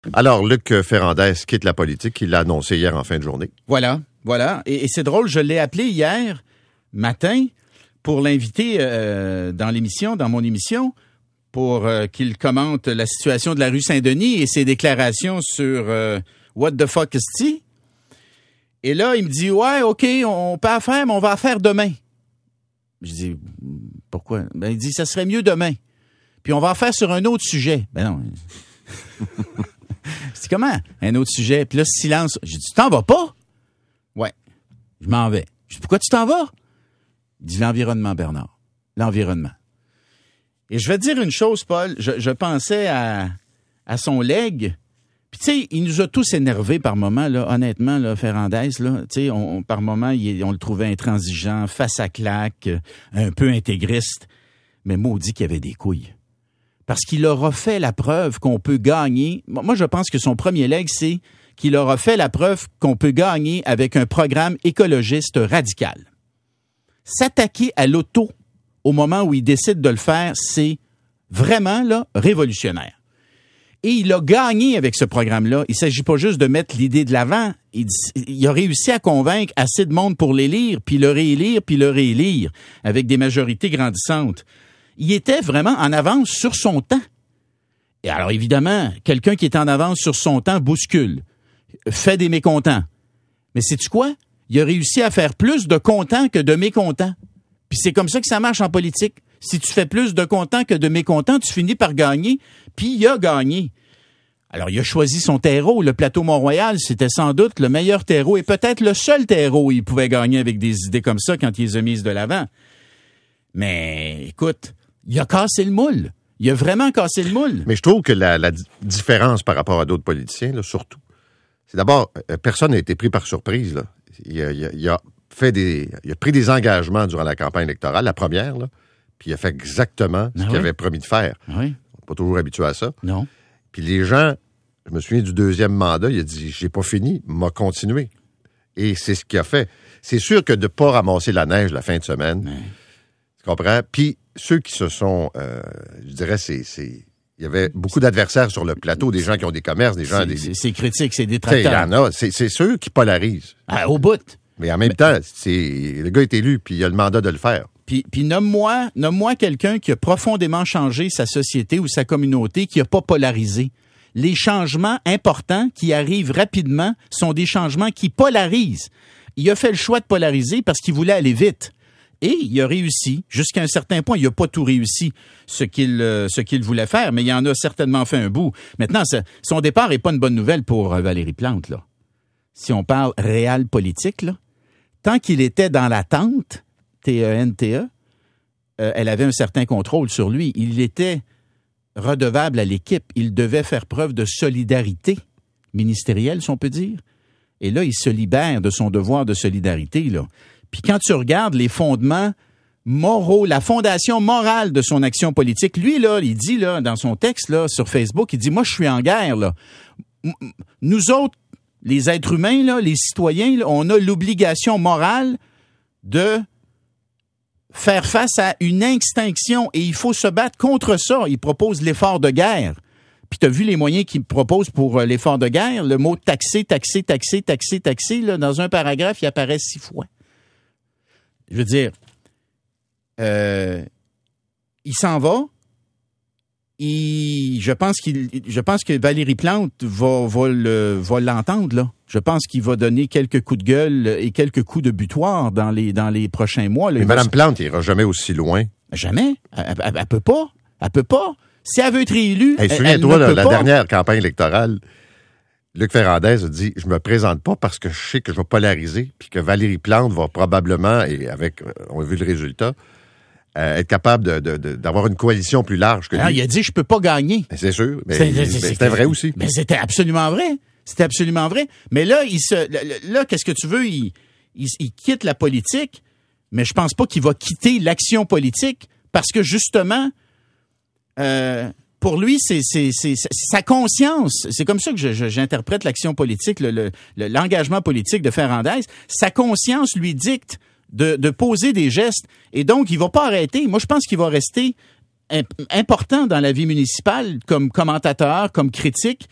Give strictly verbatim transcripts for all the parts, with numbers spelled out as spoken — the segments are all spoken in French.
Alors, Luc Ferrandez quitte la politique. Il l'a annoncé hier en fin de journée. Voilà, voilà. Et, et c'est drôle, je l'ai appelé hier matin pour l'inviter euh, dans l'émission, dans mon émission, pour euh, qu'il commente la situation de la rue Saint-Denis et ses déclarations sur euh, « What the fuck is-t-il ?» Et là, il me dit « Ouais, OK, on peut en faire, mais on va en faire demain. » Je dis « Pourquoi? » Ben, il dit « Ça serait mieux demain. Puis on va en faire sur un autre sujet. » Ben non. C'est comment? Un autre sujet. Puis là, silence. J'ai dit, tu t'en vas pas? Ouais. Je m'en vais. Je dis, pourquoi tu t'en vas? Il dit, l'environnement, Bernard. L'environnement. Et je vais te dire une chose, Paul. Je, je pensais à, à son legs. Puis, tu sais, il nous a tous énervés par moments, là, honnêtement, là, Ferrandez, là. Tu sais, on, on, par moments, il, on le trouvait intransigeant, face à claque, un peu intégriste. Mais maudit qu'il y avait des couilles. Parce qu'il aura fait la preuve qu'on peut gagner. Moi, je pense que son premier leg, c'est qu'il aura fait la preuve qu'on peut gagner avec un programme écologiste radical. S'attaquer à l'auto au moment où il décide de le faire, c'est vraiment là révolutionnaire. Et il a gagné avec ce programme-là. Il ne s'agit pas juste de mettre l'idée de l'avant. Il, il a réussi à convaincre assez de monde pour l'élire, puis le réélire, puis le réélire, avec des majorités grandissantes. Il était vraiment en avance sur son temps. Et alors, évidemment, quelqu'un qui est en avance sur son temps bouscule, fait des mécontents. Mais sais-tu quoi? Il a réussi à faire plus de contents que de mécontents. Puis c'est comme ça que ça marche en politique. Si tu fais plus de contents que de mécontents, tu finis par gagner. Puis il a gagné. Alors, il a choisi son terreau. Le plateau Mont-Royal, c'était sans doute le meilleur terreau et peut-être le seul terreau où il pouvait gagner avec des idées comme ça quand il les a mises de l'avant. Mais, écoute, il a cassé le moule. Il a vraiment cassé le moule. Mais je trouve que la, la différence par rapport à d'autres politiciens, là, surtout, c'est d'abord, personne n'a été pris par surprise. Là. Il, a, il, a, il a fait des, il a pris des engagements durant la campagne électorale, la première, là, puis il a fait exactement ce ah qu'il oui? avait promis de faire. Ah oui? On n'est pas toujours habitué à ça. Non. Puis les gens, je me souviens du deuxième mandat, il a dit, j'ai pas fini, m'a continué. Et c'est ce qu'il a fait. C'est sûr que de ne pas ramasser la neige la fin de semaine, oui. Tu comprends? Puis ceux qui se sont, euh, je dirais, c'est, c'est, il y avait beaucoup d'adversaires sur le plateau, des gens qui ont des commerces, des gens... C'est, des, c'est, c'est critique, c'est détracteur. Il y en a, c'est, c'est ceux qui polarisent. Ah, au bout. Mais en même Mais... temps, c'est, le gars est élu, puis il a le mandat de le faire. Puis, puis nomme-moi, nomme-moi quelqu'un qui a profondément changé sa société ou sa communauté, qui n'a pas polarisé. Les changements importants qui arrivent rapidement sont des changements qui polarisent. Il a fait le choix de polariser parce qu'il voulait aller vite. Et il a réussi, jusqu'à un certain point. Il n'a pas tout réussi ce qu'il, euh, ce qu'il voulait faire, mais il en a certainement fait un bout. Maintenant, ça, son départ n'est pas une bonne nouvelle pour euh, Valérie Plante, là. Si on parle réel politique, là, tant qu'il était dans la tente, T E N T E, euh, elle avait un certain contrôle sur lui. Il était redevable à l'équipe. Il devait faire preuve de solidarité ministérielle, si on peut dire. Et là, il se libère de son devoir de solidarité, là. Puis quand tu regardes les fondements moraux, la fondation morale de son action politique, lui, là, il dit, là, dans son texte, là, sur Facebook, il dit, moi, je suis en guerre, là. Nous autres, les êtres humains, là, les citoyens, là, on a l'obligation morale de faire face à une extinction et il faut se battre contre ça. Il propose l'effort de guerre. Puis tu as vu les moyens qu'il propose pour l'effort de guerre? Le mot taxer, taxer, taxer, taxer, taxer, là, dans un paragraphe, il apparaît six fois. Je veux dire, euh, il s'en va. Il, je pense qu'il, je pense que Valérie Plante va, va, le, va l'entendre, là. Je pense qu'il va donner quelques coups de gueule et quelques coups de butoir dans les, dans les prochains mois. Là. Mais Mme Plante n'ira jamais aussi loin. Jamais. Elle, elle, elle peut pas. Elle peut pas. Si elle veut être réélue, hey, elle, souviens-toi, elle ne là, peut la pas. dernière campagne électorale, Luc Ferrandez a dit « Je me présente pas parce que je sais que je vais polariser puis que Valérie Plante va probablement, et avec, on a vu le résultat, euh, être capable de, de, de, d'avoir une coalition plus large que lui. » Alors, il a dit « Je peux pas gagner. » C'est sûr, mais, c'est, c'est, c'est, c'était vrai aussi. Mais c'était absolument vrai. C'était absolument vrai. Mais là, il se, là, là qu'est-ce que tu veux? Il, il, il quitte la politique, mais je pense pas qu'il va quitter l'action politique parce que justement... Euh, pour lui, c'est, c'est, c'est, c'est sa conscience. C'est comme ça que je, je, j'interprète l'action politique, le, le, l'engagement politique de Ferrandez. Sa conscience lui dicte de, de poser des gestes. Et donc, il va pas arrêter. Moi, je pense qu'il va rester imp- important dans la vie municipale comme commentateur, comme critique.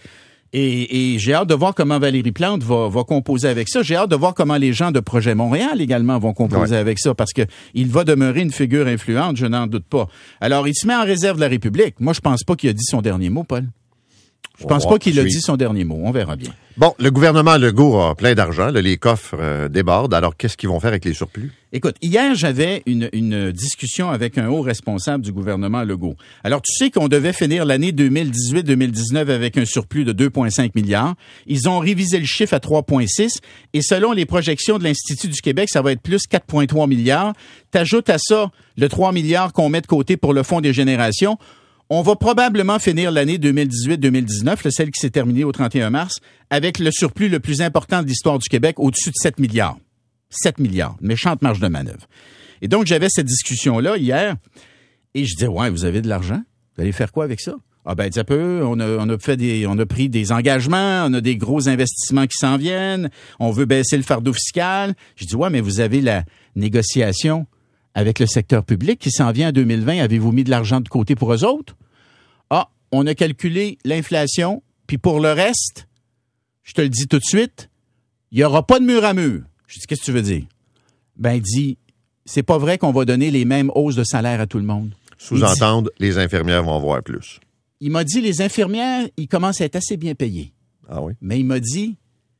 Et, et j'ai hâte de voir comment Valérie Plante va, va composer avec ça. J'ai hâte de voir comment les gens de Projet Montréal également vont composer ouais. avec ça, parce que il va demeurer une figure influente, je n'en doute pas. Alors, il se met en réserve de la République. Moi, je pense pas qu'il a dit son dernier mot, Paul. Je pense pas qu'il a dit son dernier mot. On verra bien. Bon, le gouvernement Legault a plein d'argent. Là, les coffres euh, débordent. Alors, qu'est-ce qu'ils vont faire avec les surplus? Écoute, hier, j'avais une, une discussion avec un haut responsable du gouvernement Legault. Alors, tu sais qu'on devait finir l'année deux mille dix-huit deux mille dix-neuf avec un surplus de deux virgule cinq milliards. Ils ont révisé le chiffre à trois virgule six. Et selon les projections de l'Institut du Québec, ça va être plus quatre virgule trois milliards. T'ajoutes à ça le trois milliards qu'on met de côté pour le Fonds des générations. On va probablement finir l'année deux mille dix-huit deux mille dix-neuf, celle qui s'est terminée au trente et un mars, avec le surplus le plus important de l'histoire du Québec, au-dessus de sept milliards. sept milliards, méchante marge de manœuvre. Et donc, j'avais cette discussion-là hier, et je disais, ouais, vous avez de l'argent? Vous allez faire quoi avec ça? Ah ben, ça peut, on a, on a fait des, on a pris des engagements, on a des gros investissements qui s'en viennent, on veut baisser le fardeau fiscal. Je dis, ouais, mais vous avez la négociation avec le secteur public qui s'en vient en deux mille vingt. Avez-vous mis de l'argent de côté pour eux autres? Ah, on a calculé l'inflation, puis pour le reste, je te le dis tout de suite, il n'y aura pas de mur à mur. Je dis, qu'est-ce que tu veux dire? Ben, il dit, c'est pas vrai qu'on va donner les mêmes hausses de salaire à tout le monde. Sous-entendre, les infirmières vont avoir plus. Il m'a dit, les infirmières, ils commencent à être assez bien payées. Ah oui? Mais il m'a dit,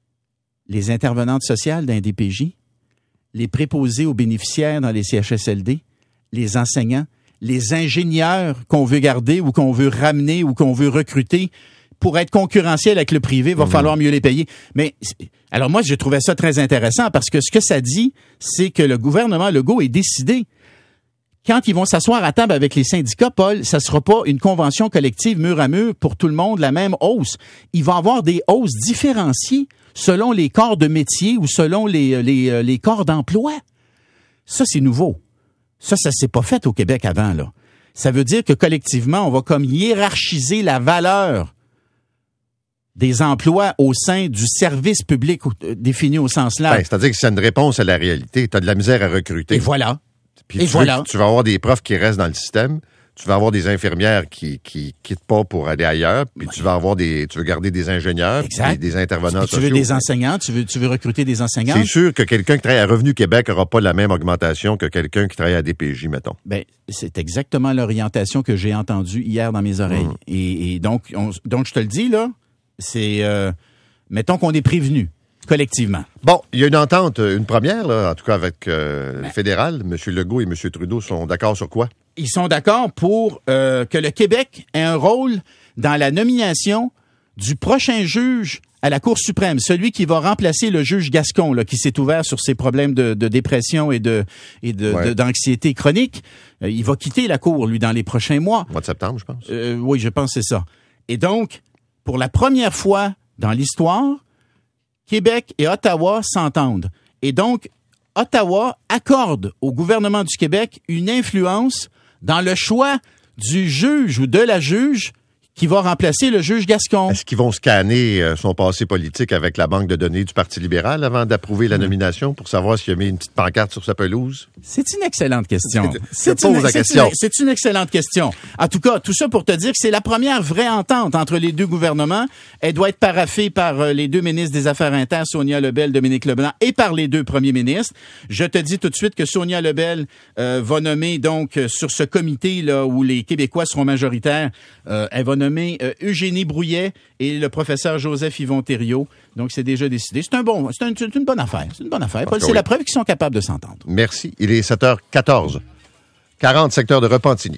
les intervenantes sociales d'un D P J, les préposés aux bénéficiaires dans les C H S L D, les enseignants, les ingénieurs qu'on veut garder ou qu'on veut ramener ou qu'on veut recruter pour être concurrentiel avec le privé, il va mmh. falloir mieux les payer. Mais alors moi, je trouvais ça très intéressant parce que ce que ça dit, c'est que le gouvernement Legault est décidé. Quand ils vont s'asseoir à table avec les syndicats, Paul, ça sera pas une convention collective mur à mur pour tout le monde, la même hausse. Il va y avoir des hausses différenciées selon les corps de métier ou selon les, les, les corps d'emploi. Ça, c'est nouveau. Ça, ça s'est pas fait au Québec avant, là. Ça veut dire que collectivement, on va comme hiérarchiser la valeur des emplois au sein du service public défini au sens large. Ben, c'est-à-dire que c'est une réponse à la réalité. Tu as de la misère à recruter. Et voilà. Puis Et tu, voilà. veux, tu vas avoir des profs qui restent dans le système. Tu vas avoir des infirmières qui qui quittent pas pour aller ailleurs, puis oui. tu vas avoir des tu veux garder des ingénieurs, des, des intervenants puis sociaux. Tu veux des enseignants, tu veux tu veux recruter des enseignants. C'est sûr que quelqu'un qui travaille à Revenu Québec aura pas la même augmentation que quelqu'un qui travaille à D P J, mettons. Ben c'est exactement l'orientation que j'ai entendue hier dans mes oreilles. Mmh. Et, et donc on, donc je te le dis là, c'est euh, mettons qu'on est prévenu collectivement. Bon, il y a une entente, une première là, en tout cas avec euh, ben. le fédéral. M. Legault et M. Trudeau sont d'accord sur quoi? Ils sont d'accord pour euh, que le Québec ait un rôle dans la nomination du prochain juge à la Cour suprême, celui qui va remplacer le juge Gascon, là, qui s'est ouvert sur ses problèmes de, de dépression et de et de, ouais. de d'anxiété chronique. Euh, il va quitter la Cour, lui, dans les prochains mois. Au mois de septembre, je pense. Euh, oui, je pense que c'est ça. Et donc, pour la première fois dans l'histoire, Québec et Ottawa s'entendent. Et donc, Ottawa accorde au gouvernement du Québec une influence dans le choix du juge ou de la juge qui va remplacer le juge Gascon. Est-ce qu'ils vont scanner euh, son passé politique avec la banque de données du Parti libéral avant d'approuver la nomination pour savoir s'il a mis une petite pancarte sur sa pelouse? C'est une excellente question. C'est une, la question. Une, c'est une excellente question. En tout cas, tout ça pour te dire que c'est la première vraie entente entre les deux gouvernements. Elle doit être paraphée par les deux ministres des Affaires internes, Sonia Lebel, Dominique Leblanc, et par les deux premiers ministres. Je te dis tout de suite que Sonia Lebel euh, va nommer donc sur ce comité là où les Québécois seront majoritaires, euh, elle va nommer Euh, Eugénie Brouillet et le professeur Joseph Yvon Thériault. Donc, c'est déjà décidé. C'est un bon, c'est, un, c'est une bonne affaire. C'est une bonne affaire. Paul, c'est oui. la preuve qu'ils sont capables de s'entendre. Merci. Il est sept heures quatorze. quarante secteurs de Repentigny.